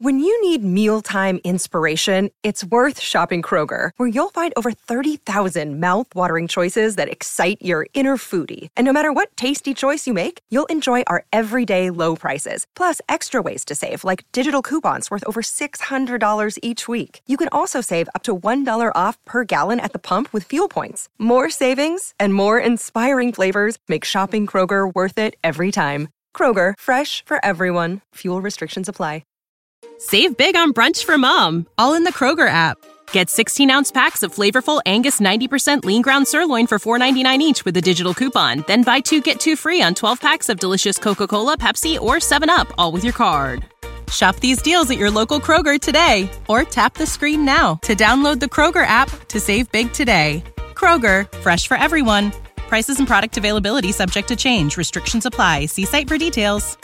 When you need mealtime inspiration, it's worth shopping Kroger, where you'll find over 30,000 mouth-watering choices that excite your inner foodie. And no matter what tasty choice you make, you'll enjoy our everyday low prices, plus extra ways to save, like digital coupons worth over $600 each week. You can also save up to $1 off per gallon at the pump with fuel points. More savings and more inspiring flavors make shopping Kroger worth it every time. Kroger, fresh for everyone. Fuel restrictions apply. Save big on brunch for mom, all in the Kroger app. Get 16-ounce packs of flavorful Angus 90% lean ground sirloin for $4.99 each with a digital coupon. Then buy 2, get 2 free on 12 packs of delicious Coca-Cola, Pepsi, or 7-Up, all with your card. Shop these deals at your local Kroger today, or tap the screen now to download the Kroger app to save big today. Kroger, fresh for everyone. Prices and product availability subject to change. Restrictions apply. See site for details.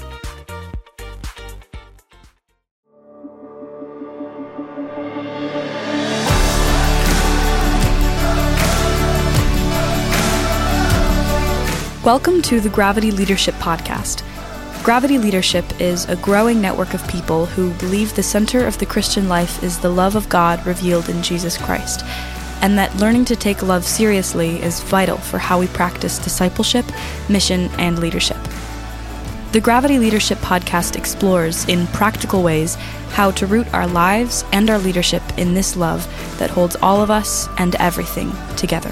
Welcome to the Gravity Leadership Podcast. Gravity Leadership is a growing network of people who believe the center of the Christian life is the love of God revealed in Jesus Christ, and that learning to take love seriously is vital for how we practice discipleship, mission, and leadership. The Gravity Leadership Podcast explores, in practical ways, how to root our lives and our leadership in this love that holds all of us and everything together.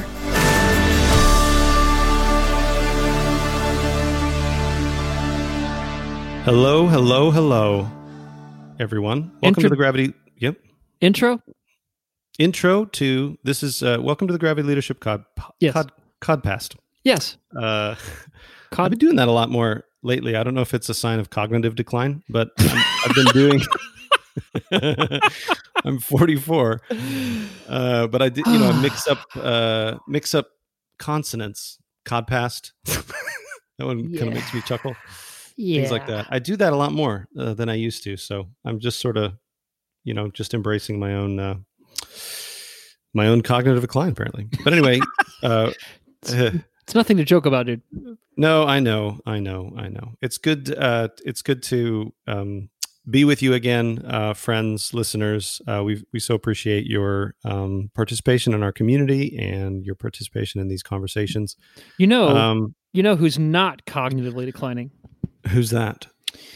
Hello, hello, hello, everyone. Welcome to the Gravity... Yep. Intro to... This is... welcome to the Gravity Leadership Codcast. Yes. I've been doing that a lot more lately. I don't know if it's a sign of cognitive decline, but I've been doing... I'm 44. But I did, I mix up consonants. Codpast. That one kind of makes me chuckle. Yeah. Things like that. I do that a lot more than I used to. So I'm just sort of, just embracing my own cognitive decline, apparently. But anyway, it's nothing to joke about, dude. No, I know. It's good. It's good to be with you again, friends, listeners. We so appreciate your participation in our community and your participation in these conversations. You know who's not cognitively declining? Who's that?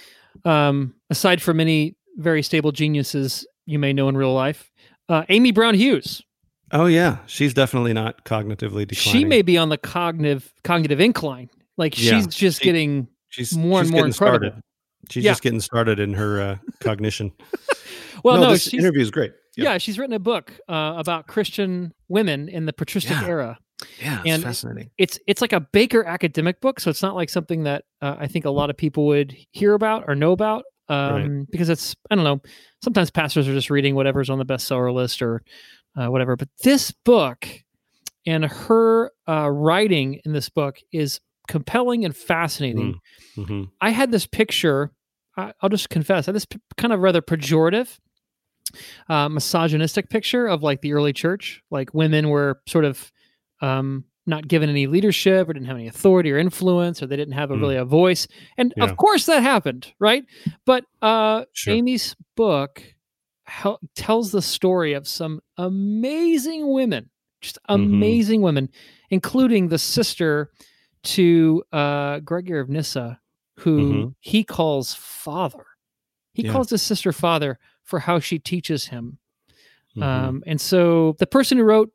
Aside from many very stable geniuses you may know in real life, Amy Brown Hughes. Oh yeah, she's definitely not cognitively declining. She may be on the cognitive incline. Like she's just getting more and more incredible. Started. She's just getting started in her cognition. Well, this interview is great. Yeah, she's written a book about Christian women in the patristic era. Yeah, it's fascinating. It's like a Baker academic book, so it's not like something that I think a lot of people would hear about or know about, because it's, I don't know, sometimes pastors are just reading whatever's on the bestseller list or whatever. But this book and her writing in this book is compelling and fascinating. Mm-hmm. I had this picture, I'll just confess, I had this kind of rather pejorative, misogynistic picture of like the early church, like women were sort of not given any leadership or didn't have any authority or influence, or they didn't have really a voice. And of course that happened, right? But sure. Amy's book tells the story of some amazing women, just amazing women, including the sister to Gregory of Nyssa, who he calls father. He calls his sister father for how she teaches him. And so the person who wrote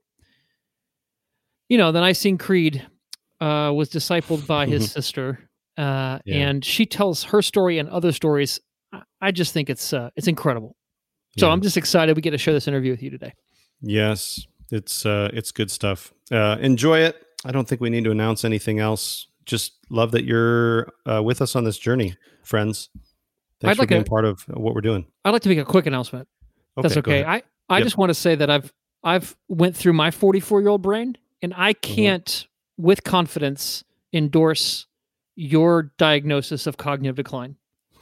the Nicene Creed was discipled by his sister, and she tells her story and other stories. I just think it's incredible. So I'm just excited we get to share this interview with you today. Yes, it's good stuff. Enjoy it. I don't think we need to announce anything else. Just love that you're with us on this journey, friends. Thanks for being part of what we're doing. I'd like to make a quick announcement. That's okay. I just want to say that I've went through my 44-year-old brain. And I can't, with confidence, endorse your diagnosis of cognitive decline.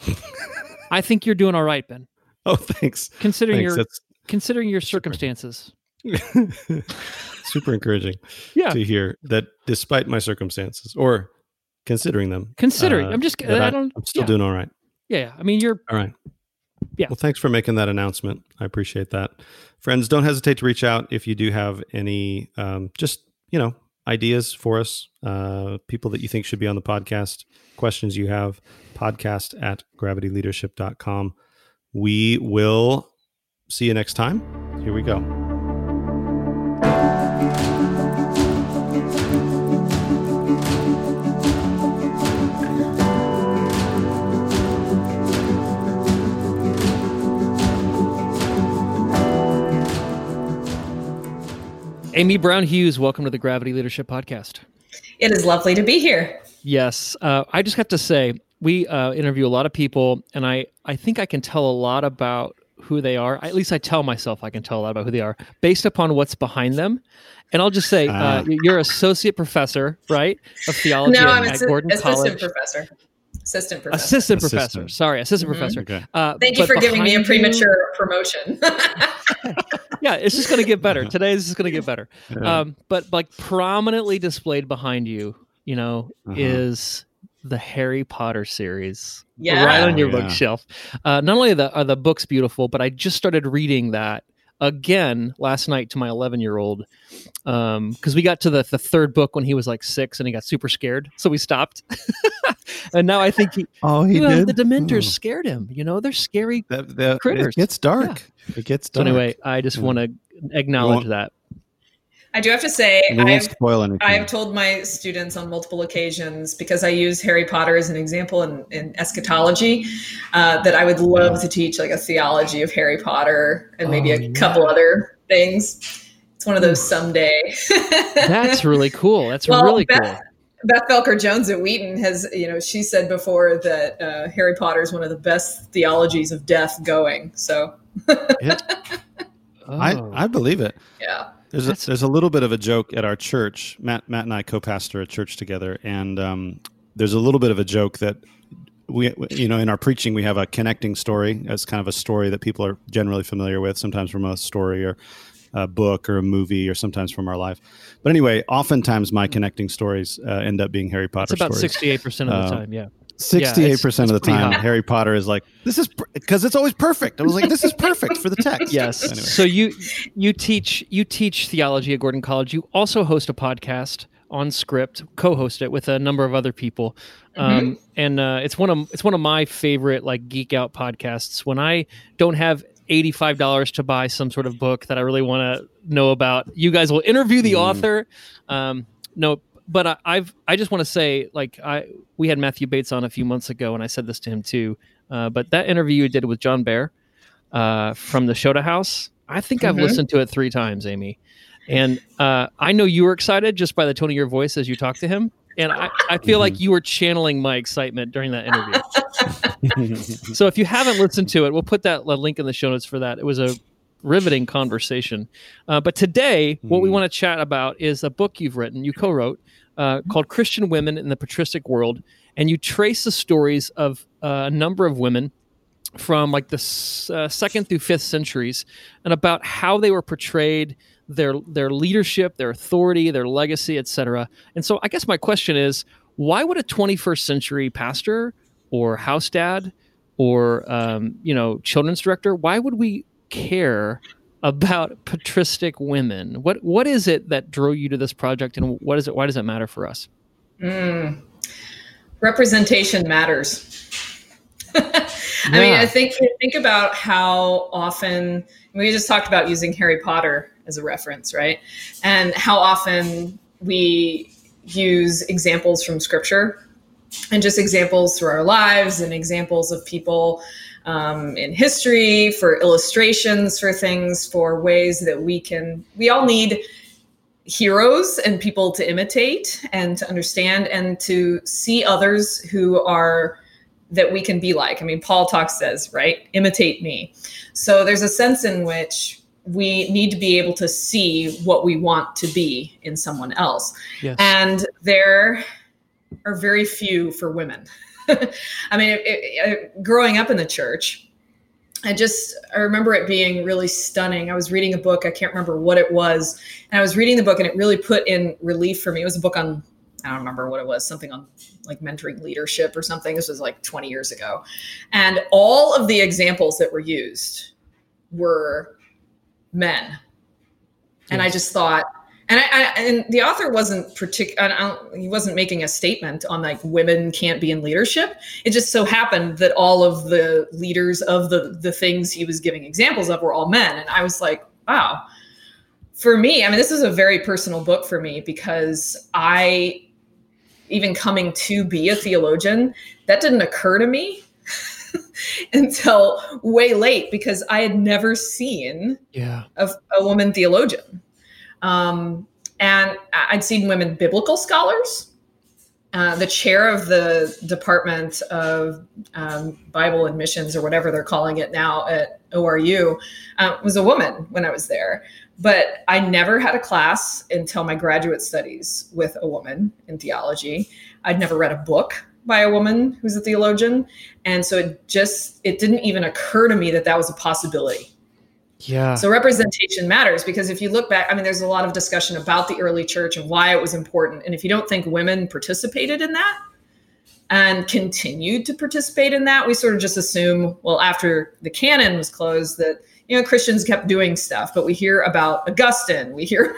I think you're doing all right, Ben. Oh, thanks. Considering your circumstances. Super encouraging to hear that despite my circumstances, or considering them. I'm still doing all right. Yeah. I mean, you're all right. yeah. Well, thanks for making that announcement. I appreciate that. Friends, don't hesitate to reach out if you do have any, ideas for us, people that you think should be on the podcast, questions you have, podcast@gravityleadership.com. We will see you next time. Here we go. Amy Brown Hughes, welcome to the Gravity Leadership Podcast. It is lovely to be here. Yes. I just have to say, we interview a lot of people, and I think I can tell a lot about who they are. At least I tell myself I can tell a lot about who they are based upon what's behind them. And I'll just say, you're associate professor, right, of theology at Gordon College. Assistant professor. Sorry, assistant professor. Okay. Thank you for giving me a premature promotion. Yeah, it's just going to get better. Today is just going to get better. Yeah. But like prominently displayed behind you, is the Harry Potter series. Yeah. Right on your bookshelf. Not only are the books beautiful, but I just started reading that again last night to my 11-year-old because we got to the third book when he was like 6 and he got super scared, so we stopped. And now I think he did. The Dementors scared him. They're scary critters. It gets dark. Yeah. It gets dark. So anyway, I just want to acknowledge that. I do have to say, I have told my students on multiple occasions, because I use Harry Potter as an example in eschatology, that I would love to teach like a theology of Harry Potter and maybe a couple other things. It's one of those someday. That's really cool. That's really cool. Beth Belker-Jones at Wheaton has, she said before that Harry Potter is one of the best theologies of death going. So I believe it. Yeah. There's a little bit of a joke at our church. Matt and I co-pastor a church together, and there's a little bit of a joke that we in our preaching we have a connecting story as kind of a story that people are generally familiar with, sometimes from a story or a book or a movie, or sometimes from our life. But anyway, oftentimes my connecting stories end up being Harry Potter stories. It's about 68% of the time, yeah. 68% of the time, Harry Potter is like, this is because it's always perfect. I was like, this is perfect for the text. Yes. Anyway. So you teach theology at Gordon College. You also host a podcast on Script, co-host it with a number of other people, and it's one of my favorite like geek out podcasts. When I don't have $85 to buy some sort of book that I really want to know about, you guys will interview the author. But I just want to say, like, we had Matthew Bates on a few months ago, and I said this to him too. But that interview you did with John Bear from the Shota House, I think I've listened to it 3 times, Amy. And I know you were excited just by the tone of your voice as you talked to him. And I feel like you were channeling my excitement during that interview. So if you haven't listened to it, we'll put that link in the show notes for that. It was a riveting conversation. But today, what we want to chat about is a book you've written, you co-wrote, called Christian Women in the Patristic World. And you trace the stories of a number of women from like the 2nd through 5th centuries, and about how they were portrayed, their leadership, their authority, their legacy, etc. And so I guess my question is, why would a 21st century pastor or house dad or children's director, why would we care about patristic women? What is it that drove you to this project, and why does it matter for us? Representation matters. I mean, I think about how often we just talked about using Harry Potter as a reference, right? And how often we use examples from Scripture and just examples through our lives and examples of people in history, for illustrations, for things, for ways that we all need heroes and people to imitate and to understand and to see others that we can be like. I mean, Paul says, right? Imitate me. So there's a sense in which we need to be able to see what we want to be in someone else. Yes. And there are very few for women. I mean, growing up in the church, I remember it being really stunning. I was reading a book, I can't remember what it was, and I was reading the book and it really put in relief for me. It was a book on I don't remember what it was, something on like mentoring leadership or something. This was like 20 years ago. And all of the examples that were used were men. Yes. And I just thought, and the author wasn't he wasn't making a statement on like women can't be in leadership. It just so happened that all of the leaders of the things he was giving examples of were all men. And I was like, wow. For me, I mean, this is a very personal book for me because even coming to be a theologian, that didn't occur to me until way late because I had never seen a woman theologian. And I'd seen women biblical scholars. The chair of the Department of Bible and Missions, or whatever they're calling it now at ORU, was a woman when I was there. But I never had a class until my graduate studies with a woman in theology. I'd never read a book by a woman who's a theologian. And so it didn't even occur to me that was a possibility. Yeah. So representation matters because if you look back, I mean, there's a lot of discussion about the early church and why it was important. And if you don't think women participated in that and continued to participate in that, we sort of just assume, well, after the canon was closed that, Christians kept doing stuff, but we hear about Augustine. We hear,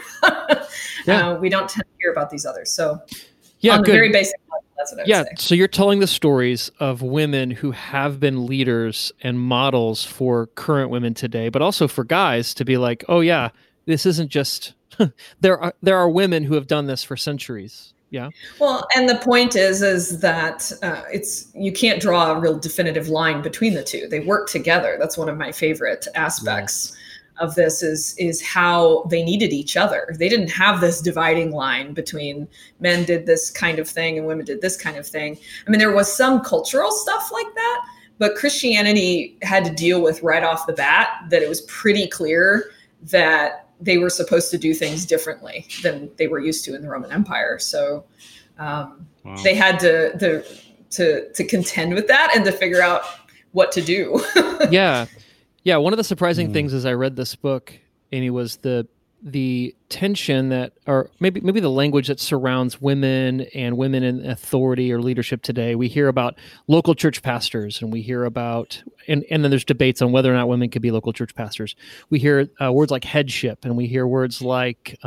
we don't tend to hear about these others. So on the very basic level, that's what I would say. So you're telling the stories of women who have been leaders and models for current women today, but also for guys to be like, oh yeah, this isn't just, there are women who have done this for centuries. Yeah. Well, and the point is that you can't draw a real definitive line between the two. They work together. That's one of my favorite aspects of this is how they needed each other. They didn't have this dividing line between men did this kind of thing and women did this kind of thing. I mean, there was some cultural stuff like that, but Christianity had to deal with right off the bat that it was pretty clear that they were supposed to do things differently than they were used to in the Roman Empire. So they had to contend with that and to figure out what to do. Yeah. One of the surprising things as I read this book, Amy, was the tension that, or maybe the language that surrounds women and women in authority or leadership today. We hear about local church pastors, and we hear about, and then there's debates on whether or not women could be local church pastors. We hear words like headship, and we hear words like,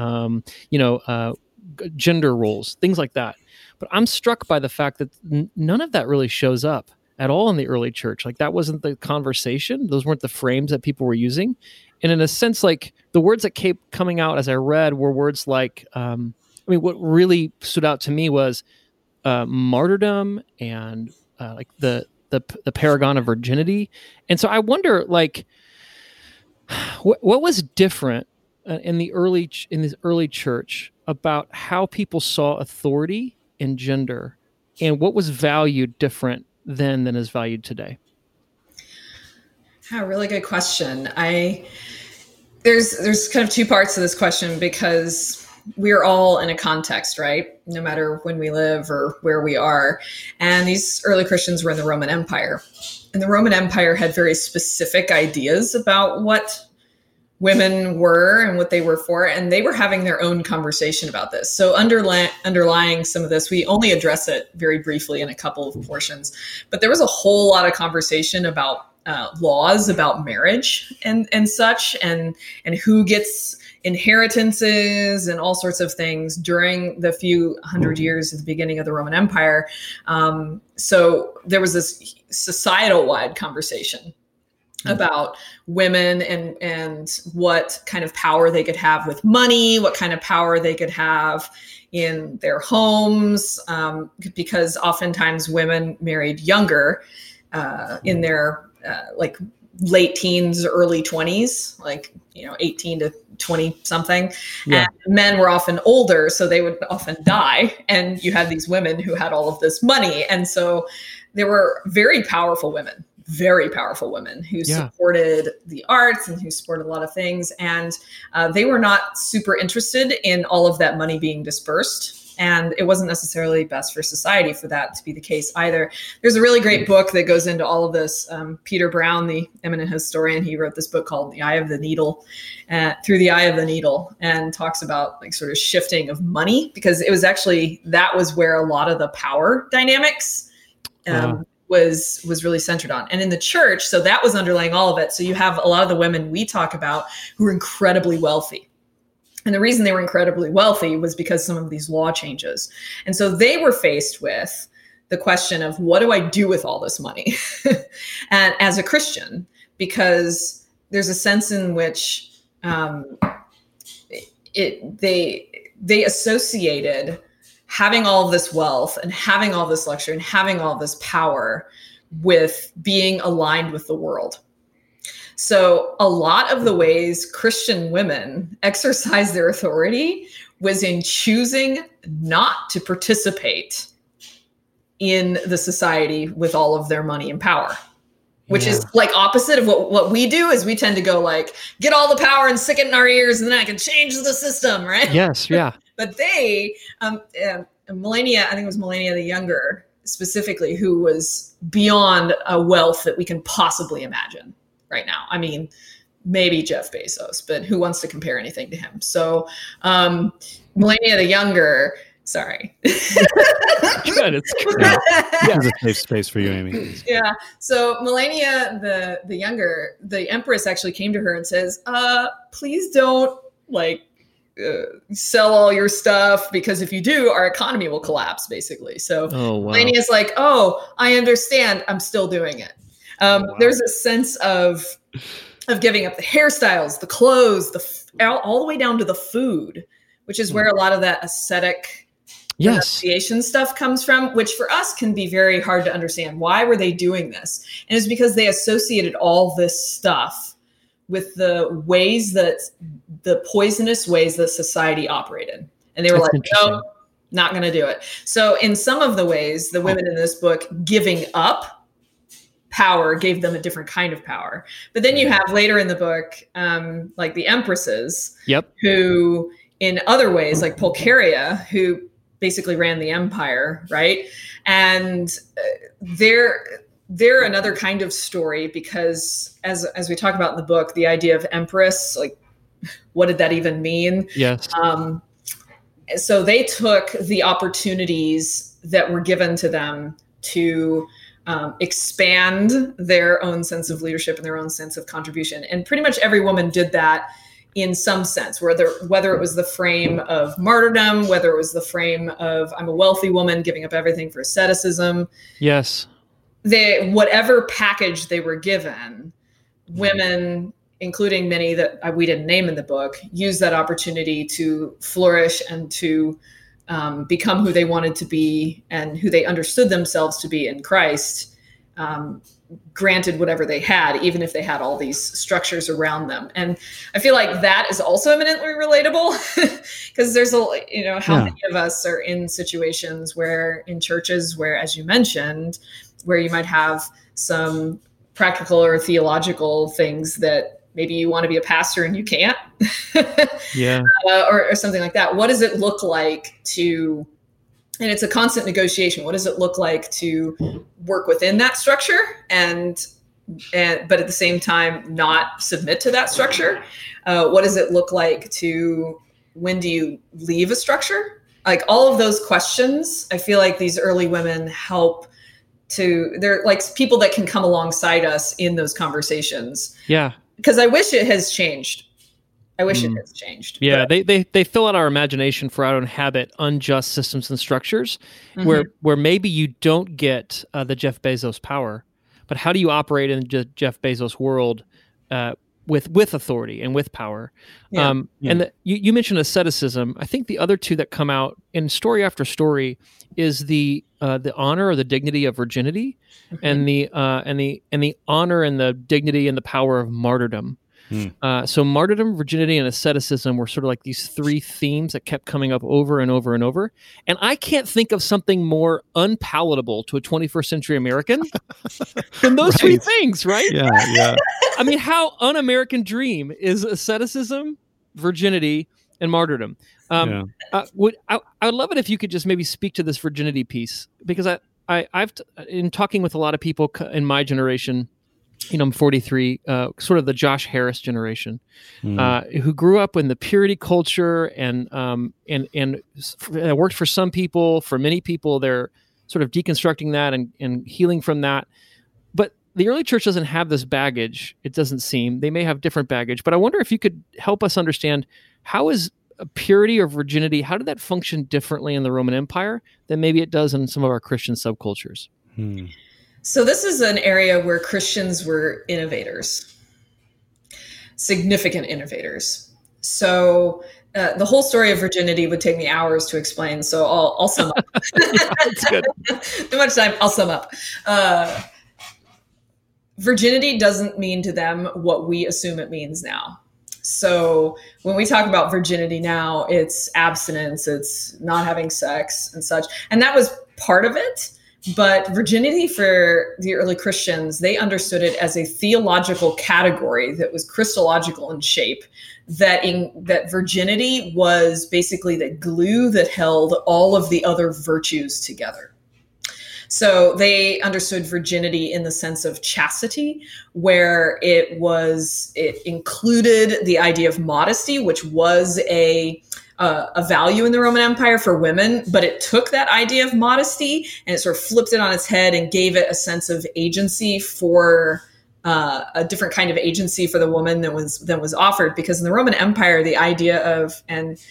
gender roles, things like that. But I'm struck by the fact that none of that really shows up at all in the early church. Like that wasn't the conversation. Those weren't the frames that people were using. And in a sense, like the words that kept coming out as I read were words like, what really stood out to me was martyrdom and like the paragon of virginity. And so I wonder, like, what was different in this early church about how people saw authority and gender, and what was valued different then than is valued today? Yeah, really good question. There's kind of two parts to this question because we're all in a context, right? No matter when we live or where we are. And these early Christians were in the Roman Empire. And the Roman Empire had very specific ideas about what women were and what they were for. And they were having their own conversation about this. So underlying some of this, we only address it very briefly in a couple of portions. But there was a whole lot of conversation about laws about marriage and such, and who gets inheritances and all sorts of things during the few hundred years at the beginning of the Roman Empire. So there was this societal wide conversation about women and what kind of power they could have with money, what kind of power they could have in their homes, because oftentimes women married younger in their like late teens, early 20s, like 18 to 20 something. Yeah. And men were often older, so they would often die. And you had these women who had all of this money. And so there were very powerful women who supported the arts and who supported a lot of things. And they were not super interested in all of that money being dispersed And it wasn't necessarily best for society for that to be the case either. There's a really great book that goes into all of this. Peter Brown, the eminent historian, he wrote this book called The Eye of the Needle, Through the Eye of the Needle, and talks about like sort of shifting of money, because it was actually, that was where a lot of the power dynamics was really centered on. And in the church, so that was underlying all of it. So you have a lot of the women we talk about who are incredibly wealthy. And the reason they were incredibly wealthy was because some of these law changes. And so they were faced with the question of, what do I do with all this money? And as a Christian, because there's a sense in which they associated having all of this wealth and having all this luxury and having all this power with being aligned with the world. So a lot of the ways Christian women exercise their authority was in choosing not to participate in the society with all of their money and power, which is like opposite of what we do. Is we tend to go like, get all the power and stick it in our ears, and then I can change the system, right? Yes, yeah. But they, Melania, I think it was Melania the Younger specifically, who was beyond a wealth that we can possibly imagine right now. I mean, maybe Jeff Bezos, but who wants to compare anything to him? So Melania the Younger, sorry. Good, it's good. There's a safe space for you, Amy. Yeah. So Melania the Younger, the Empress actually came to her and says, please don't sell all your stuff, because if you do, our economy will collapse, basically. So Melania's like, oh, I understand. I'm still doing it. There's a sense of giving up the hairstyles, the clothes, all the way down to the food, which is where a lot of that ascetic pronunciation stuff comes from, which for us can be very hard to understand. Why were they doing this? And it's because they associated all this stuff with the ways that the poisonous ways that society operated. And they were like, no, not going to do it. So in some of the ways, the women in this book giving up power gave them a different kind of power. But then you have later in the book, like the empresses, who in other ways, like Pulcheria, who basically ran the empire, right? And they're another kind of story, because as we talk about in the book, the idea of empress, like, what did that even mean? Yes. So they took the opportunities that were given to them to expand their own sense of leadership and their own sense of contribution. And pretty much every woman did that in some sense, whether it was the frame of martyrdom, whether it was the frame of, I'm a wealthy woman giving up everything for asceticism. Yes. Whatever package they were given, women, including many that we didn't name in the book, used that opportunity to flourish and to become who they wanted to be and who they understood themselves to be in Christ, granted whatever they had, even if they had all these structures around them. And I feel like that is also eminently relatable, because there's how many of us are in situations where in churches where, as you mentioned, where you might have some practical or theological things that maybe you want to be a pastor and you can't, or something like that. What does it look like to, and it's a constant negotiation. What does it look like to work within that structure but at the same time not submit to that structure? What does it look like to, when do you leave a structure? Like all of those questions, I feel like these early women help they're like people that can come alongside us in those conversations. Yeah. Because I wish it has changed. It has changed. Yeah, they fill out our imagination for how to inhabit unjust systems and structures where maybe you don't get the Jeff Bezos power, but how do you operate in the Jeff Bezos world with authority and with power? And you mentioned asceticism. I think the other two that come out in story after story is the honor or the dignity of virginity, and the honor and the dignity and the power of martyrdom. So martyrdom, virginity, and asceticism were sort of like these three themes that kept coming up over and over and over. And I can't think of something more unpalatable to a 21st century American than those three things, right? Yeah. I mean, how un-American dream is asceticism, virginity, and martyrdom? I would love it if you could just maybe speak to this virginity piece, because I've in talking with a lot of people in my generation, I'm 43, sort of the Josh Harris generation, who grew up in the purity culture and it worked for some people. For many people, they're sort of deconstructing that and healing from that. But the early church doesn't have this baggage, it doesn't seem. They may have different baggage, but I wonder if you could help us understand, how is purity or virginity, how did that function differently in the Roman Empire than maybe it does in some of our Christian subcultures? So this is an area where Christians were innovators, significant innovators. So the whole story of virginity would take me hours to explain. So I'll sum up. That's good. Too much time. I'll sum up. Virginity doesn't mean to them what we assume it means now. So when we talk about virginity now, it's abstinence, it's not having sex and such. And that was part of it. But virginity for the early Christians, they understood it as a theological category that was Christological in shape, that virginity was basically the glue that held all of the other virtues together. So they understood virginity in the sense of chastity, where it included the idea of modesty, which was a value in the Roman Empire for women, but it took that idea of modesty and it sort of flipped it on its head and gave it a sense of agency for a different kind of agency for the woman than was offered. Because in the Roman Empire, the idea of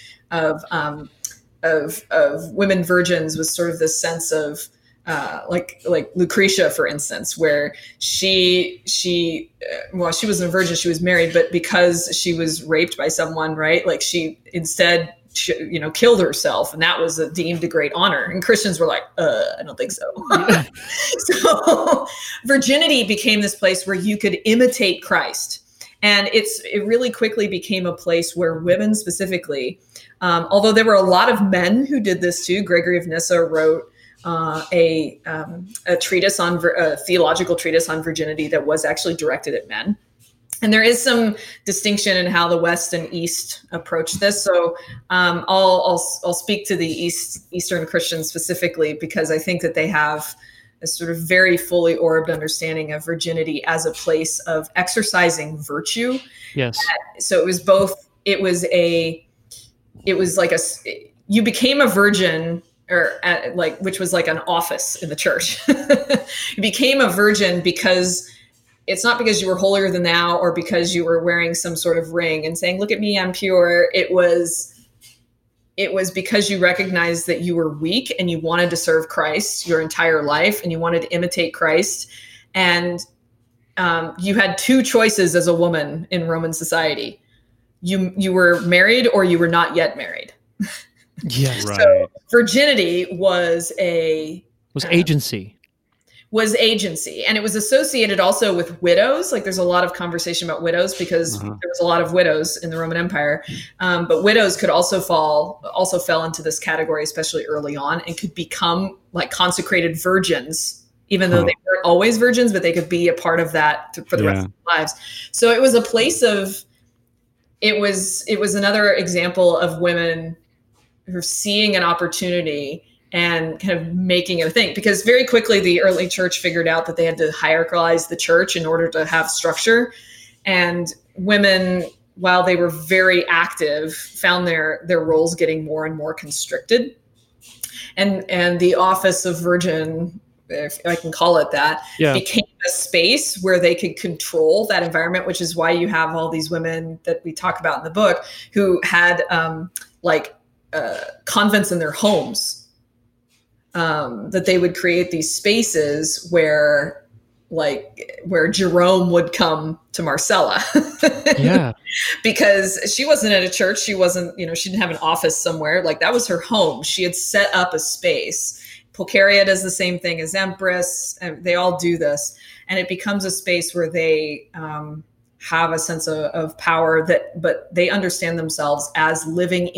women virgins was sort of this sense of like Lucretia, for instance, where she wasn't a virgin, she was married, but because she was raped by someone, right? Like she instead, killed herself, and that was deemed a great honor. And Christians were like, I don't think so. So virginity became this place where you could imitate Christ. And it really quickly became a place where women specifically, although there were a lot of men who did this too. Gregory of Nyssa wrote a treatise a theological treatise on virginity that was actually directed at men. And there is some distinction in how the West and East approach this. So I'll speak to the Eastern Christians specifically, because I think that they have a sort of very fully orbed understanding of virginity as a place of exercising virtue. Yes. So you became a virgin, which was like an office in the church. You became a virgin because it's not because you were holier than thou or because you were wearing some sort of ring and saying, look at me, I'm pure. It was because you recognized that you were weak and you wanted to serve Christ your entire life and you wanted to imitate Christ. And you had two choices as a woman in Roman society. You were married or you were not yet married. Yes. Right. So virginity was agency. Was agency. And it was associated also with widows. Like there's a lot of conversation about widows because there was a lot of widows in the Roman Empire. But widows could also fell into this category, especially early on, and could become like consecrated virgins, even though they weren't always virgins, but they could be a part of that for the rest of their lives. So it was a place it was another example of women who are seeing an opportunity and kind of making it a thing, because very quickly the early church figured out that they had to hierarchize the church in order to have structure. And women, while they were very active, found their roles getting more and more constricted. And the office of virgin, if I can call it that, became a space where they could control that environment, which is why you have all these women that we talk about in the book who had convents in their homes. That they would create these spaces where Jerome would come to Marcella. Yeah. Because she wasn't at a church. She wasn't, she didn't have an office somewhere. Like that was her home. She had set up a space. Pulcheria does the same thing as Empress. And they all do this. And it becomes a space where they have a sense of power but they understand themselves as living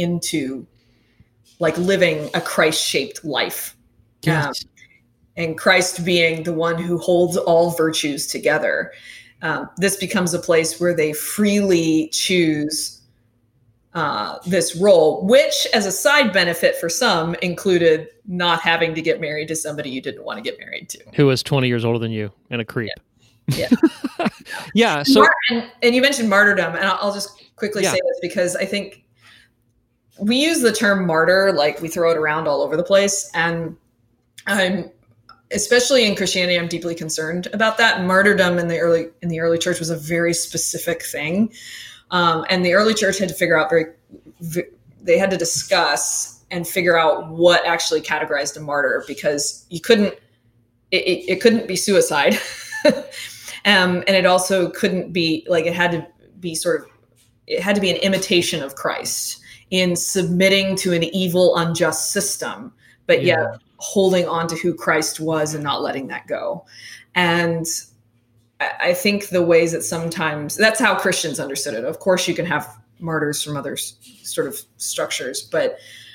a Christ-shaped life. Yes. And Christ being the one who holds all virtues together. This becomes a place where they freely choose this role, which as a side benefit for some included not having to get married to somebody you didn't want to get married to. Who was 20 years older than you and a creep. Yeah. Yeah. So, and you mentioned martyrdom, and I'll just quickly say this because I think we use the term martyr, like we throw it around all over the place. And especially in Christianity, I'm deeply concerned about that. Martyrdom in the early church was a very specific thing. And the early church had to figure out they had to discuss and figure out what actually categorized a martyr, because it couldn't be suicide. And it also couldn't be like, it had to be an imitation of Christ in submitting to an evil, unjust system, but yet holding on to who Christ was and not letting that go. And I think the ways that sometimes that's how Christians understood it. Of course, you can have martyrs from other sort of structures, but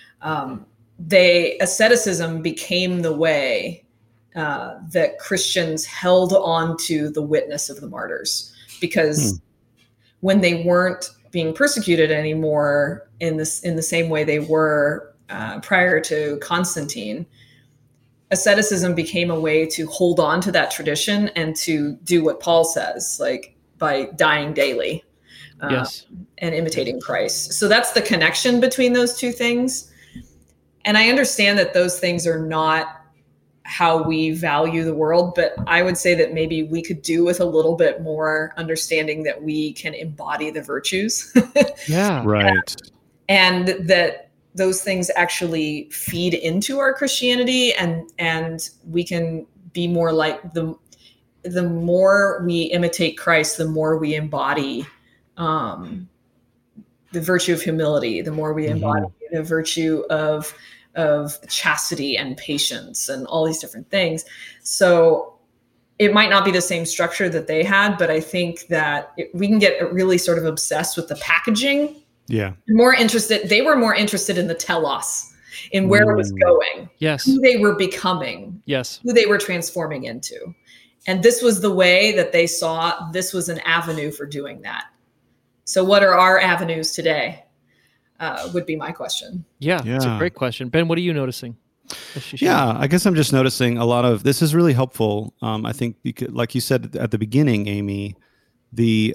asceticism became the way that Christians held on to the witness of the martyrs, because when they weren't being persecuted anymore in the same way they were prior to Constantine, asceticism became a way to hold on to that tradition and to do what Paul says, like by dying daily and imitating Christ. So that's the connection between those two things. And I understand that those things are not how we value the world, but I would say that maybe we could do with a little bit more understanding that we can embody the virtues. Yeah. Right. And that those things actually feed into our Christianity, and we can be more like the more we imitate Christ, the more we embody the virtue of humility, the more we embody the virtue of chastity and patience and all these different things. So it might not be the same structure that they had, but I think that we can get really sort of obsessed with the packaging. Yeah. They were more interested in the telos, in where it was going. Yes. Who they were becoming. Yes. Who they were transforming into. And this was the way that they saw this was an avenue for doing that. So what are our avenues today? Would be my question. Yeah, it's a great question. Ben, what are you noticing? Yeah, I guess I'm just noticing a lot of this is really helpful. I think because, like you said at the beginning, Amy, the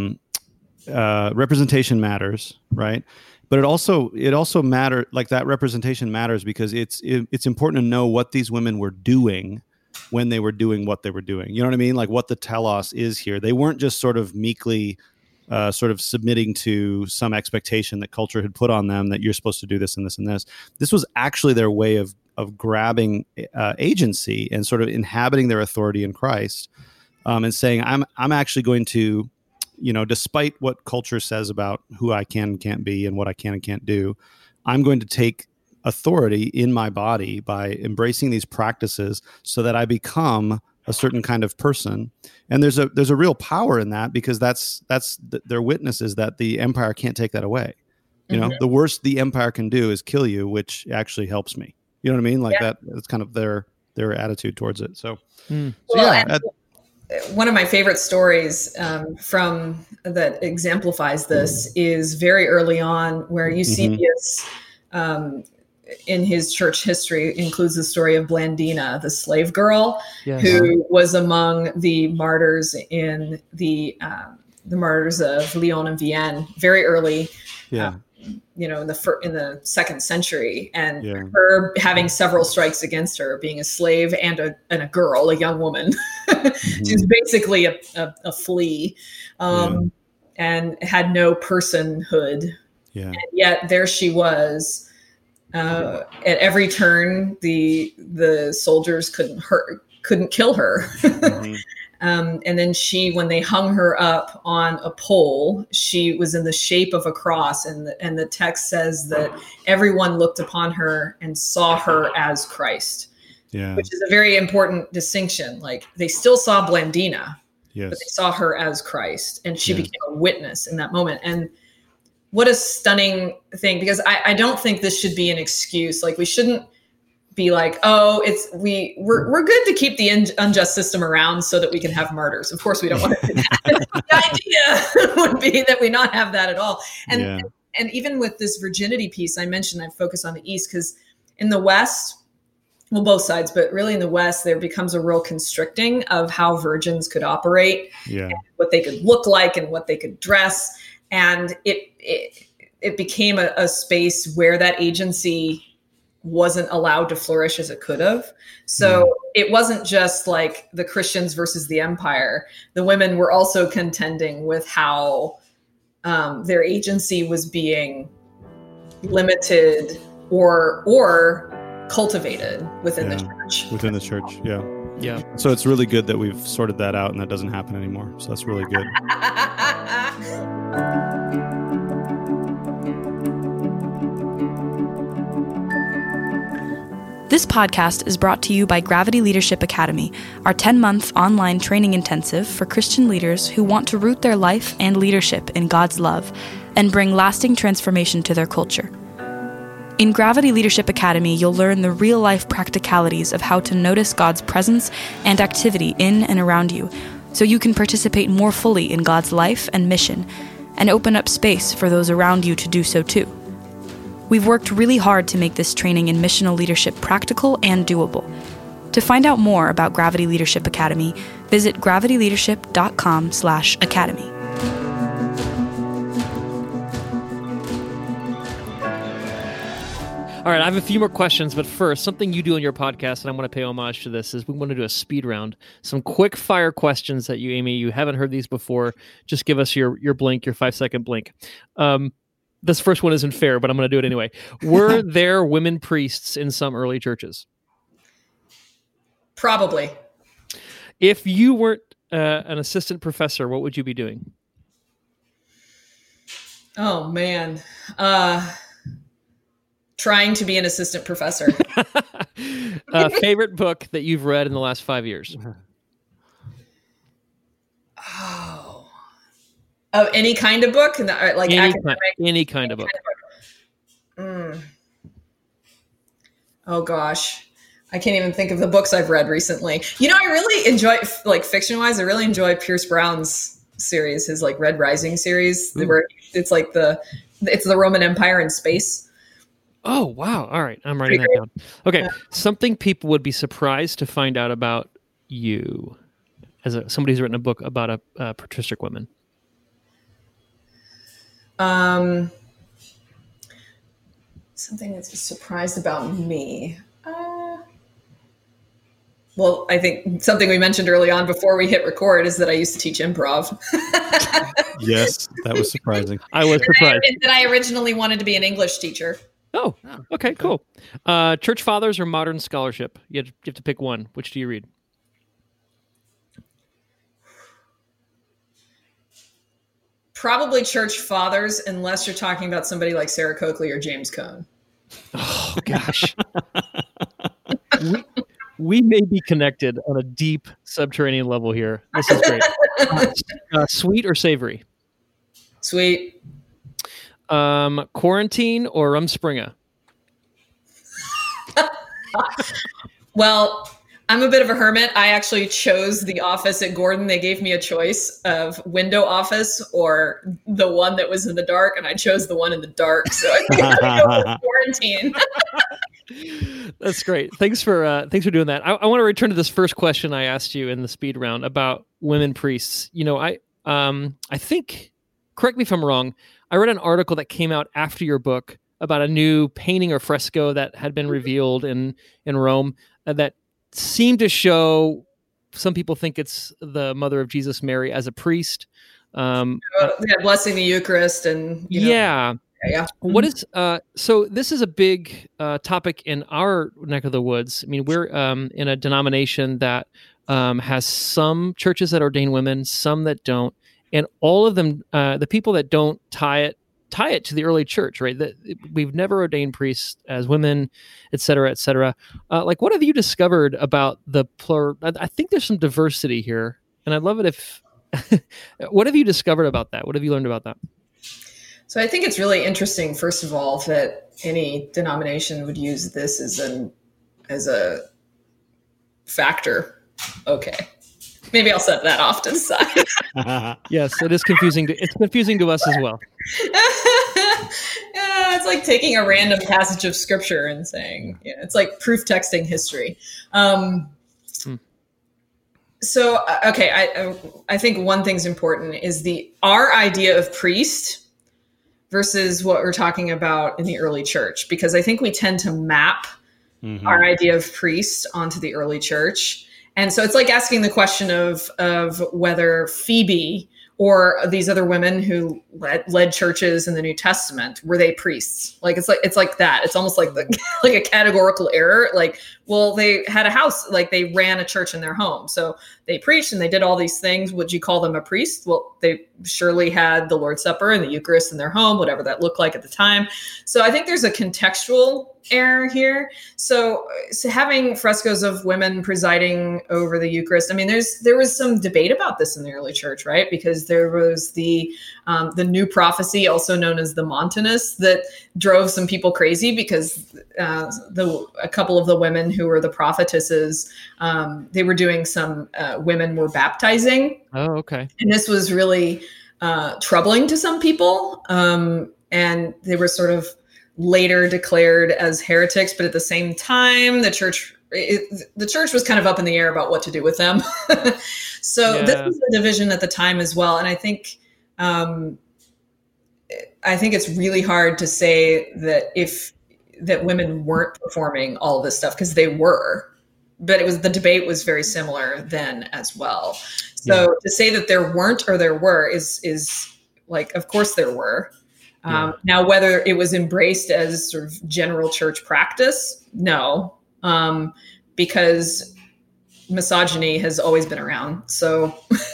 representation matters, right? But it also matters. Like that representation matters because it's important to know what these women were doing when they were doing what they were doing. You know what I mean? Like what the telos is here. They weren't just sort of meekly sort of submitting to some expectation that culture had put on them that you're supposed to do this and this and this. This was actually their way of grabbing agency and sort of inhabiting their authority in Christ, and saying, I'm actually going to, despite what culture says about who I can and can't be and what I can and can't do, I'm going to take authority in my body by embracing these practices so that I become a certain kind of person. And there's a real power in that, because that's their witness is that the empire can't take that away. The worst the empire can do is kill you, which actually helps me. You know what I mean? Like that's kind of their attitude towards it. So, one of my favorite stories from that exemplifies this is very early on, where Eusebius in his church history includes the story of Blandina, the slave girl, who was among the martyrs in the martyrs of Lyon and Vienne very early, in the 2nd century, and her having several strikes against her, being a slave and a girl, a young woman. She's basically a flea, and had no personhood. Yeah. And yet there she was. At every turn, the soldiers couldn't kill her. And then when they hung her up on a pole, she was in the shape of a cross. And the text says that everyone looked upon her and saw her as Christ, which is a very important distinction. Like they still saw Blandina, but they saw her as Christ, and she became a witness in that moment. And what a stunning thing, because I don't think this should be an excuse. Like we shouldn't be like, oh, we're good to keep the unjust system around so that we can have martyrs. Of course, we don't want to do that. The idea would be that we not have that at all. And and even with this virginity piece, I mentioned I focus on the East because in the West, well, both sides, but really in the West, there becomes a real constricting of how virgins could operate, and what they could look like and what they could dress. And it became a space where that agency wasn't allowed to flourish as it could have. So it wasn't just like the Christians versus the empire. The women were also contending with how their agency was being limited or cultivated within the church. Within the church, yeah. Yeah. So it's really good that we've sorted that out and that doesn't happen anymore. So that's really good. This podcast is brought to you by Gravity Leadership Academy, our 10-month online training intensive for Christian leaders who want to root their life and leadership in God's love and bring lasting transformation to their culture. In Gravity Leadership Academy, you'll learn the real-life practicalities of how to notice God's presence and activity in and around you, so you can participate more fully in God's life and mission, and open up space for those around you to do so too. We've worked really hard to make this training in missional leadership practical and doable. To find out more about Gravity Leadership Academy, visit gravityleadership.com/academy. All right, I have a few more questions, but first, something you do in your podcast, and I want to pay homage to this, is we want to do a speed round. Some quick fire questions that you, Amy, you haven't heard these before. Just give us your blink, your 5-second blink. This first one isn't fair, but I'm going to do it anyway. Were there women priests in some early churches? Probably. If you weren't an assistant professor, what would you be doing? Oh, man. Trying to be an assistant professor. Favorite book that you've read in the last 5 years? Oh, of any kind of book, like academic. Any kind of book. Oh gosh, I can't even think of the books I've read recently. You know, I really enjoy, like fiction-wise, I really enjoy Pierce Brown's series, his like Red Rising series, where it's like it's the Roman Empire in space. Oh, wow. All right. I'm writing that down. Okay. Something people would be surprised to find out about you as somebody who's written a book about a patristic woman. Something that's surprised about me. Well, I think something we mentioned early on before we hit record is that I used to teach improv. Yes, that was surprising. I was surprised. That I originally wanted to be an English teacher. Oh, okay, cool. Church Fathers or modern scholarship? You have to pick one. Which do you read? Probably Church Fathers, unless you're talking about somebody like Sarah Coakley or James Cone. Oh, gosh. we may be connected on a deep subterranean level here. This is great. Sweet or savory? Sweet. Quarantine or Rumspringa? Well, I'm a bit of a hermit. I actually chose the office at Gordon. They gave me a choice of window office or the one that was in the dark, and I chose the one in the dark. So I think I'm going to go with quarantine. That's great. Thanks for doing that. I want to return to this first question I asked you in the speed round about women priests. You know, I think, correct me if I'm wrong, I read an article that came out after your book about a new painting or fresco that had been revealed in Rome that seemed to show, some people think it's the mother of Jesus, Mary, as a priest. Blessing the Eucharist and Yeah. What is so this is a big topic in our neck of the woods. I mean, we're in a denomination that has some churches that ordain women, some that don't. And all of them, the people that don't tie it to the early church, right? That we've never ordained priests as women, et cetera, et cetera. Like, what have you discovered about the I think there's some diversity here, and I'd love it if. What have you discovered about that? What have you learned about that? So I think it's really interesting, first of all, that any denomination would use this as a factor. Okay. Maybe I'll set that off to the side. Yes, it is confusing. It's confusing to us as well. It's like taking a random passage of scripture and saying, it's like proof texting history. So, okay, I think one thing's important is our idea of priest versus what we're talking about in the early church, because I think we tend to map our idea of priest onto the early church. And so it's like asking the question of whether Phoebe or these other women who led churches in the New Testament, were they priests? Like it's like that. It's almost like like a categorical error. Like, well, they had a house, like they ran a church in their home, so they preached and they did all these things. Would you call them a priest? Well, they surely had the Lord's Supper and the Eucharist in their home, whatever that looked like at the time. So I think there's a contextual error here. So having frescoes of women presiding over the Eucharist, I mean, there was some debate about this in the early church, right? Because there was the new prophecy, also known as the Montanus, that drove some people crazy because a couple of the women who were the prophetesses, they were doing some women were baptizing. Oh, okay. And this was really troubling to some people, and they were sort of later declared as heretics, but at the same time, the church was kind of up in the air about what to do with them. So this was a division at the time as well. And I think it's really hard to say that women weren't performing all of this stuff, because they were, but the debate was very similar then as well. So to say that there weren't or there were is like, of course there were. Now, whether it was embraced as sort of general church practice, no, because misogyny has always been around. So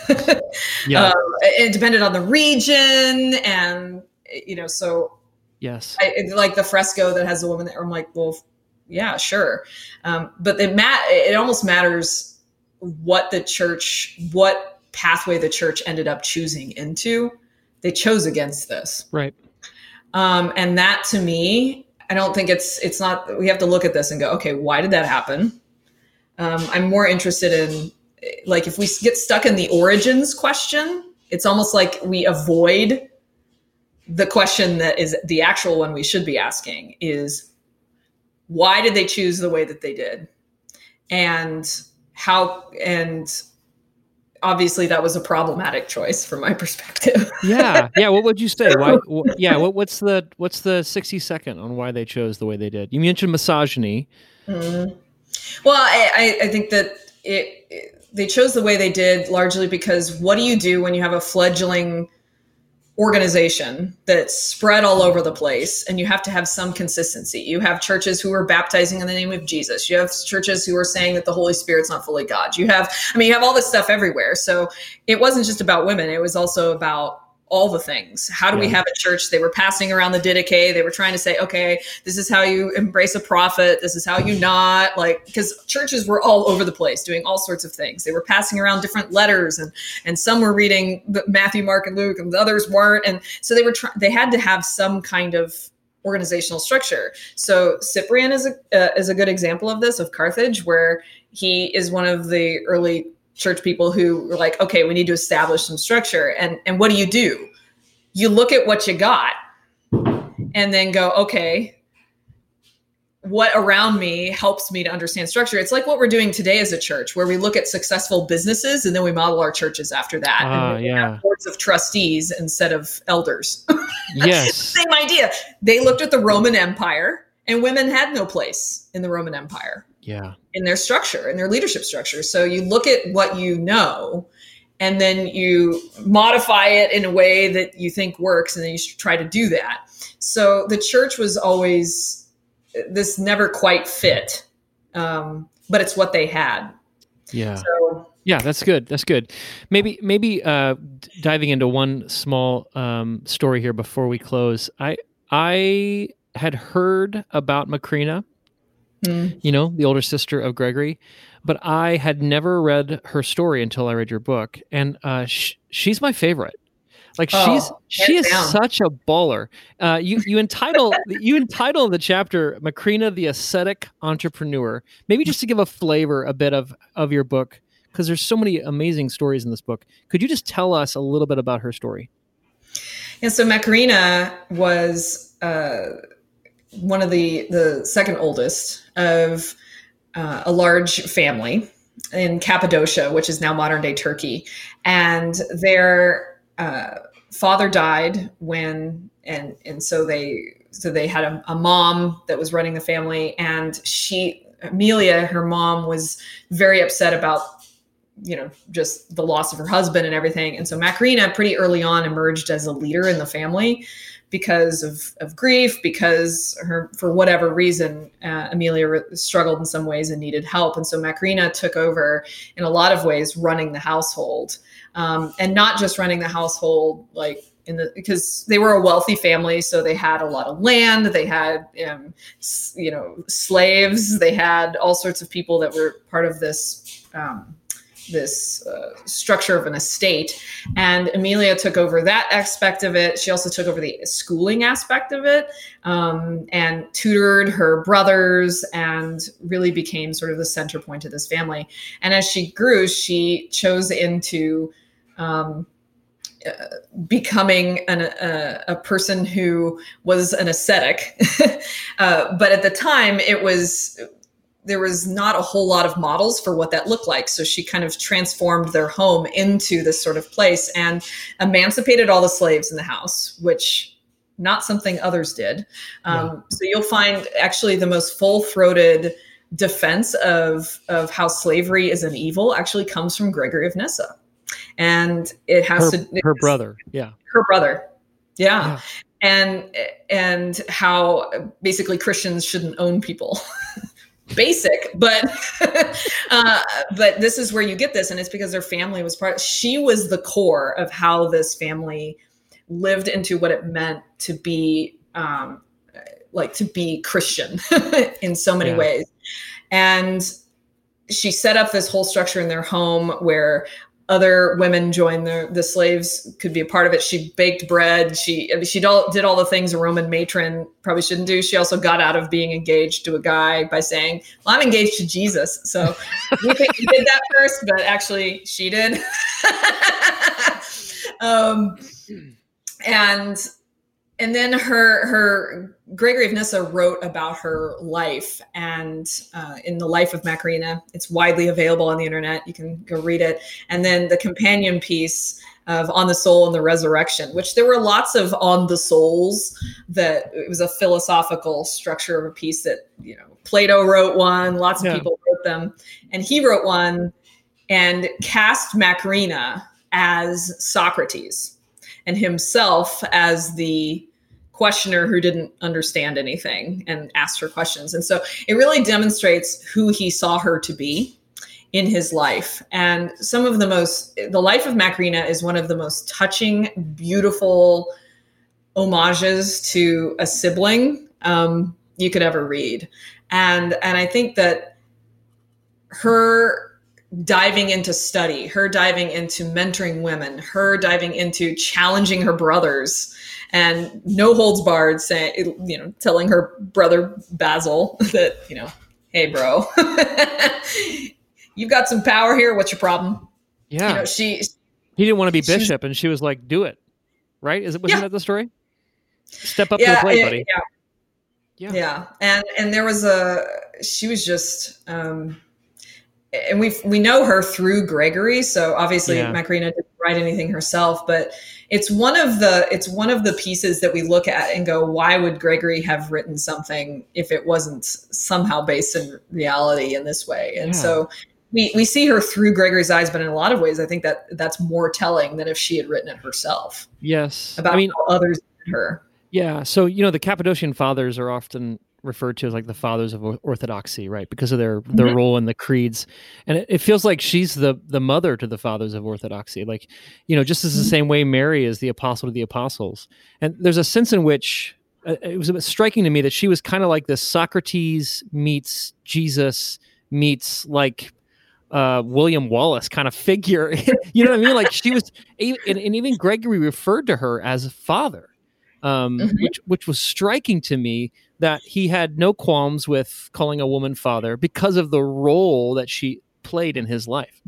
it depended on the region, and so yes, like the fresco that has a woman there, I'm like, well, yeah, sure, but it almost matters what pathway the church ended up choosing into. They chose against this, right? And that, to me, I don't think it's not, we have to look at this and go, okay, why did that happen? I'm more interested in, like, if we get stuck in the origins question, it's almost like we avoid the question that is the actual one we should be asking, is why did they choose the way that they did? And obviously that was a problematic choice from my perspective. Yeah. What would you say? Why? What's the 60 second on why they chose the way they did? You mentioned misogyny. Mm-hmm. Well, I think that they chose the way they did largely because what do you do when you have a fledgling organization that's spread all over the place, and you have to have some consistency? You have churches who are baptizing in the name of Jesus. You have churches who are saying that the Holy Spirit's not fully God. You have all this stuff everywhere. So it wasn't just about women. It was also about all the things. How do we have a church? They were passing around the Didache. They were trying to say, okay, this is how you embrace a prophet. This is how you not, like, because churches were all over the place doing all sorts of things. They were passing around different letters, and some were reading Matthew, Mark, and Luke, and the others weren't. And so they had to have some kind of organizational structure. So Cyprian is a good example of this, of Carthage, where he is one of the early church people who were like, okay, we need to establish some structure. And what do? You look at what you got and then go, okay, what around me helps me to understand structure? It's like what we're doing today as a church, where we look at successful businesses and then we model our churches after that. And we have boards of trustees instead of elders. Yes. Same idea. They looked at the Roman Empire, and women had no place in the Roman Empire. Yeah. In their structure, in their leadership structure. So you look at what you know, and then you modify it in a way that you think works, and then you try to do that. So the church was always, this never quite fit, but it's what they had. Yeah. So, yeah, that's good. That's good. Maybe diving into one small story here before we close. I had heard about Macrina, the older sister of Gregory, but I had never read her story until I read your book, and she's my favorite. Like, she is such a baller. You entitle the chapter "Macrina, the Ascetic Entrepreneur." Maybe just to give a bit of your book, because there's so many amazing stories in this book. Could you just tell us a little bit about her story? And so Macrina was one of the second oldest of a large family in Cappadocia, which is now modern day Turkey. And their father died when, and so they had a mom that was running the family, and Amelia, her mom, was very upset about, just the loss of her husband and everything. And so Macrina pretty early on emerged as a leader in the family because of grief, because for whatever reason, Amelia struggled in some ways and needed help. And so Macrina took over in a lot of ways running the household, and not just running the household, because they were a wealthy family. So they had a lot of land, they had, slaves, they had all sorts of people that were part of this structure of an estate. And Amelia took over that aspect of it. She also took over the schooling aspect of it, and tutored her brothers, and really became sort of the center point of this family. And as she grew, she chose into becoming a person who was an ascetic. But at the time, there was not a whole lot of models for what that looked like. So she kind of transformed their home into this sort of place and emancipated all the slaves in the house, which not something others did. So you'll find actually the most full-throated defense of how slavery is an evil actually comes from Gregory of Nyssa. And it has her brother. Yeah. Her brother. Yeah. And how basically Christians shouldn't own people. Basic, but this is where you get this, and it's because their family was she was the core of how this family lived into what it meant to be to be Christian in so many ways. And she set up this whole structure in their home where other women joined, the slaves could be a part of it. She baked bread. She did all the things a Roman matron probably shouldn't do. She also got out of being engaged to a guy by saying, well, I'm engaged to Jesus. So you think you did that first, but actually she did. And then her Gregory of Nyssa wrote about her life, and in the Life of Macrina, it's widely available on the internet. You can go read it. And then the companion piece of On the Soul and the Resurrection, which there were lots of on the souls, that it was a philosophical structure of a piece that, Plato wrote one, lots of people wrote them, and he wrote one and cast Macrina as Socrates and himself as the questioner who didn't understand anything and asked her questions. And so it really demonstrates who he saw her to be in his life. And the Life of Macrina is one of the most touching, beautiful homages to a sibling you could ever read. And I think that her diving into study, her diving into mentoring women, her diving into challenging her brothers, and no holds barred, saying, telling her brother Basil that, hey, bro, you've got some power here. What's your problem? Yeah. He didn't want to be bishop, and she was like, do it. Right? Wasn't that the story? Step up to the plate, buddy. Yeah. And there was she was just, and we know her through Gregory. So obviously Macrina didn't write anything herself, but it's one of the pieces that we look at and go, why would Gregory have written something if it wasn't somehow based in reality in this way? And so we see her through Gregory's eyes, but in a lot of ways, I think that's more telling than if she had written it herself. Yes. About how others did her. Yeah. So, the Cappadocian fathers are often referred to as like the fathers of orthodoxy, right? Because of their role in the creeds. And it feels like she's the mother to the fathers of orthodoxy. Like, just as the same way Mary is the apostle to the apostles. And there's a sense in which it was a bit striking to me that she was kind of like this Socrates meets Jesus meets like William Wallace kind of figure. You know what I mean? Like she was, and even Gregory referred to her as father. Which was striking to me, that he had no qualms with calling a woman father because of the role that she played in his life.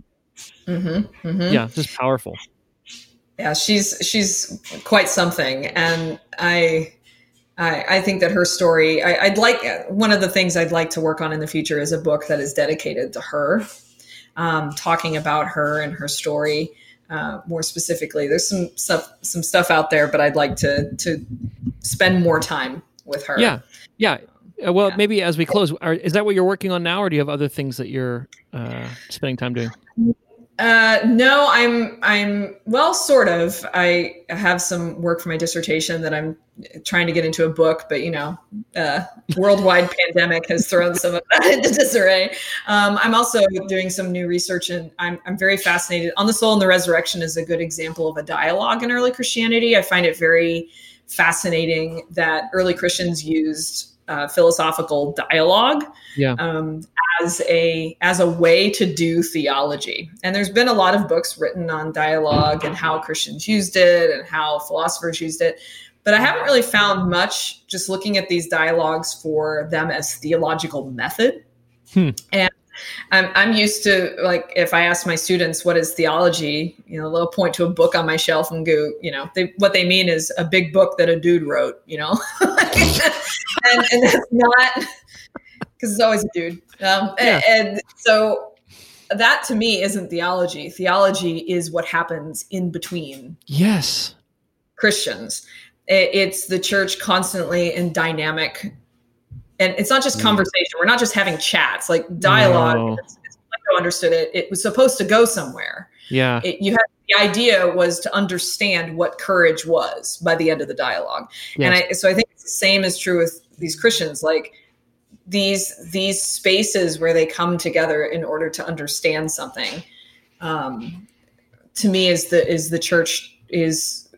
Yeah, just powerful. Yeah, she's quite something, and I I think that her story, I'd like, one of the things I'd like to work on in the future is a book that is dedicated to her, talking about her and her story more specifically. There's some stuff out there, but I'd like to spend more time with her. Yeah. Well, maybe as we close, is that what you're working on now, or do you have other things that you're spending time doing? No, I'm well, sort of. I have some work for my dissertation that I'm trying to get into a book, but worldwide pandemic has thrown some of that into disarray. I'm also doing some new research, and I'm very fascinated. On the Soul and the Resurrection is a good example of a dialogue in early Christianity. I find it very fascinating that early Christians used philosophical dialogue as a way to do theology. And there's been a lot of books written on dialogue and how Christians used it and how philosophers used it. But I haven't really found much just looking at these dialogues for them as theological method. And I'm used to, like, if I ask my students, what is theology? They'll point to a book on my shelf and go, what they mean is a big book that a dude wrote, and that's not, because it's always a dude. And so that to me isn't theology. Theology is what happens in between. Yes. Christians. It's the church constantly in dynamic. And it's not just conversation. We're not just having chats, like dialogue. No. It's like I understood it. It was supposed to go somewhere. Yeah. The idea was to understand what courage was by the end of the dialogue. Yes. And so I think it's the same is true with these Christians, like these spaces where they come together in order to understand something. To me, is the church is,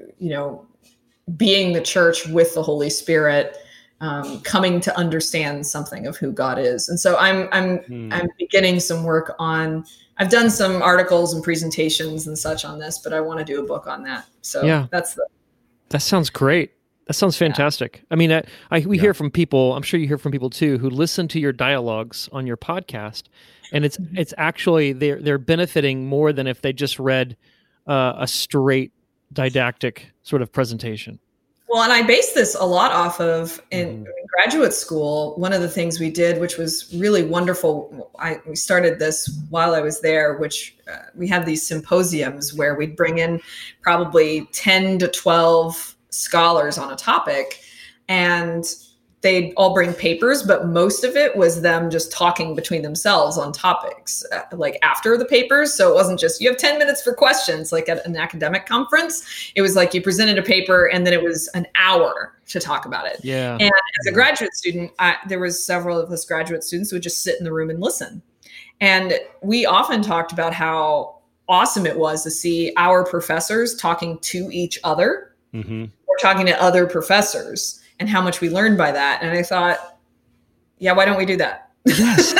being the church with the Holy Spirit. Coming to understand something of who God is. And so I'm beginning some work on, I've done some articles and presentations and such on this, but I want to do a book on that. So that sounds great. That sounds fantastic. I mean, we hear from people, I'm sure you hear from people too, who listen to your dialogues on your podcast, and it's actually, they're benefiting more than if they just read a straight didactic sort of presentation. Well, and I based this a lot off of in graduate school. One of the things we did, which was really wonderful, we started this while I was there, which we had these symposiums where we'd bring in probably 10 to 12 scholars on a topic, and they'd all bring papers, but most of it was them just talking between themselves on topics, like after the papers. So it wasn't just, you have 10 minutes for questions, like at an academic conference. It was like you presented a paper and then it was an hour to talk about it. Yeah. And as a graduate student, there was several of us graduate students who would just sit in the room and listen. And we often talked about how awesome it was to see our professors talking to each other or talking to other professors, and how much we learned by that. And I thought, why don't we do that? Yes.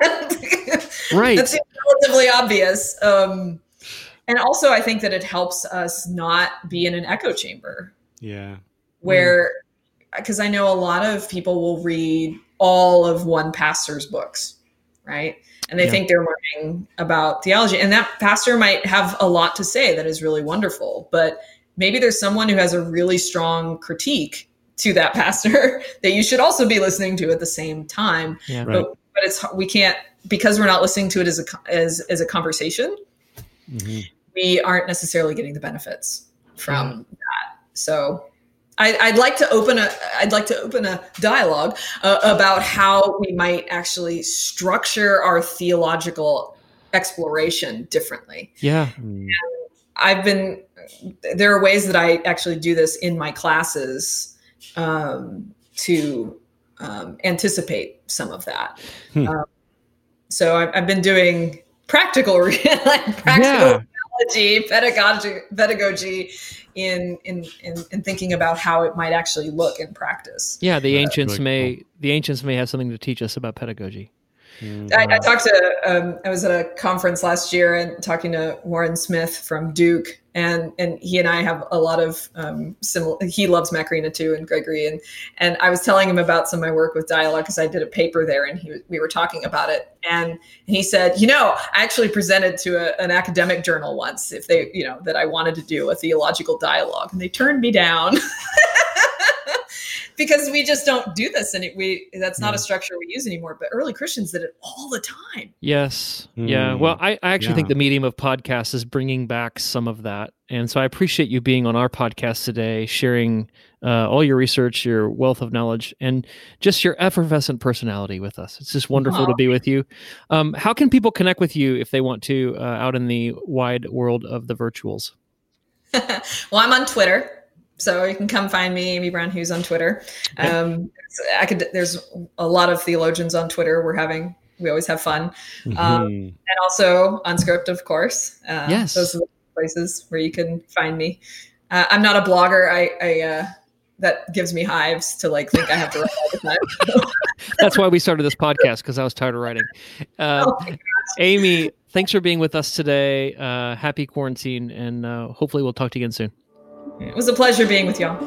Right. That seems relatively obvious. And also I think that it helps us not be in an echo chamber. Yeah. Where, because I know a lot of people will read all of one pastor's books, right? And they think they're learning about theology. And that pastor might have a lot to say that is really wonderful, but maybe there's someone who has a really strong critique to that pastor that you should also be listening to at the same time. Yeah. But we can't, because we're not listening to it as a conversation, we aren't necessarily getting the benefits from that. So I'd like to open a dialogue about how we might actually structure our theological exploration differently. Yeah. And there are ways that I actually do this in my classes to anticipate some of that. So I've been doing practical pedagogy in thinking about how it might actually look in practice. Yeah, the ancients may have something to teach us about pedagogy. I talked to, I was at a conference last year and talking to Warren Smith from Duke, and he and I have a lot of similar, he loves Macarena too, and Gregory. And I was telling him about some of my work with dialogue because I did a paper there and we were talking about it. And he said, I actually presented to an academic journal once if they, that I wanted to do a theological dialogue, and they turned me down. because we just don't do this, and that's not a structure we use anymore. But early Christians did it all the time. Yes. Yeah. Well, I actually think the medium of podcasts is bringing back some of that. And so I appreciate you being on our podcast today, sharing all your research, your wealth of knowledge, and just your effervescent personality with us. It's just wonderful to be with you. How can people connect with you if they want to out in the wide world of the virtuals? Well, I'm on Twitter. So you can come find me, Amy Brown Hughes, on Twitter. There's a lot of theologians on Twitter. We always have fun. And also Unscript, of course. Yes. Those are the places where you can find me. I'm not a blogger. I that gives me hives to think I have to write all the time. That's why we started this podcast, because I was tired of writing. Amy, thanks for being with us today. Happy quarantine, and hopefully we'll talk to you again soon. It was a pleasure being with y'all.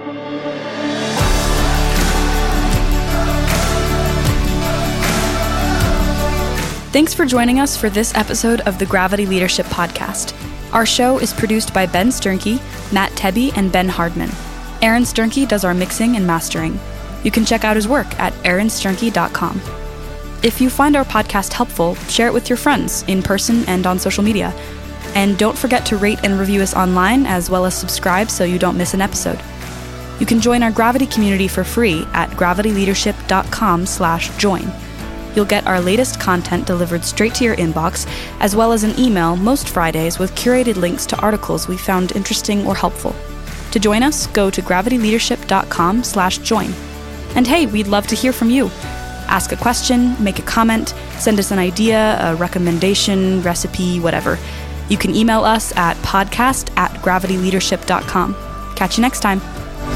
Thanks for joining us for this episode of the Gravity Leadership Podcast. Our show is produced by Ben Sternke, Matt Tebbe, and Ben Hardman. Aaron Sternke does our mixing and mastering. You can check out his work at aaronsternke.com. If you find our podcast helpful, share it with your friends in person and on social media. And don't forget to rate and review us online, as well as subscribe so you don't miss an episode. You can join our Gravity community for free at gravityleadership.com/join. You'll get our latest content delivered straight to your inbox, as well as an email most Fridays with curated links to articles we found interesting or helpful. To join us, go to gravityleadership.com/join. And hey, we'd love to hear from you. Ask a question, make a comment, send us an idea, a recommendation, recipe, whatever. You can email us at podcast@gravityleadership.com. Catch you next time.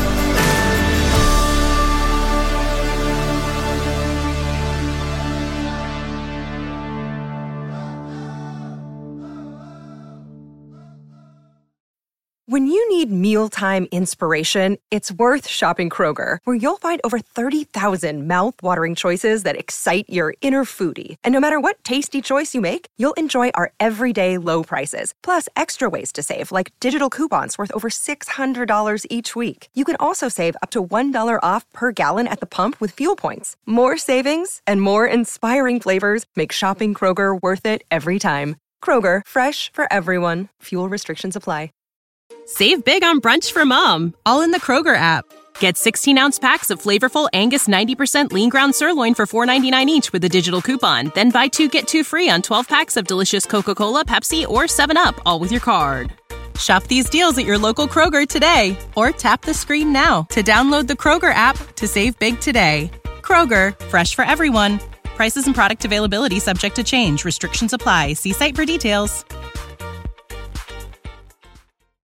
When you need mealtime inspiration, it's worth shopping Kroger, where you'll find over 30,000 mouth-watering choices that excite your inner foodie. And no matter what tasty choice you make, you'll enjoy our everyday low prices, plus extra ways to save, like digital coupons worth over $600 each week. You can also save up to $1 off per gallon at the pump with fuel points. More savings and more inspiring flavors make shopping Kroger worth it every time. Kroger, fresh for everyone. Fuel restrictions apply. Save big on brunch for mom, all in the Kroger app. Get 16-ounce packs of flavorful Angus 90% lean ground sirloin for $4.99 each with a digital coupon. Then buy 2, get 2 free on 12 packs of delicious Coca-Cola, Pepsi, or 7-Up, all with your card. Shop these deals at your local Kroger today, or tap the screen now to download the Kroger app to save big today. Kroger, fresh for everyone. Prices and product availability subject to change. Restrictions apply. See site for details.